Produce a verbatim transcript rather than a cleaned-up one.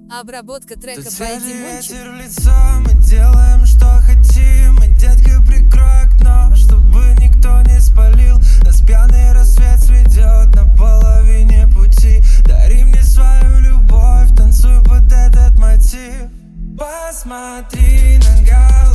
Обработка трека Тут by свежий Димончик. ветер в лицо, мы делаем, что хотим. И, детка, прикрой окно, чтобы никто не спалил нас. Пьяный рассвет сведет на половине пути. Дари мне свою любовь, танцуй под этот мотив. Посмотри на голову.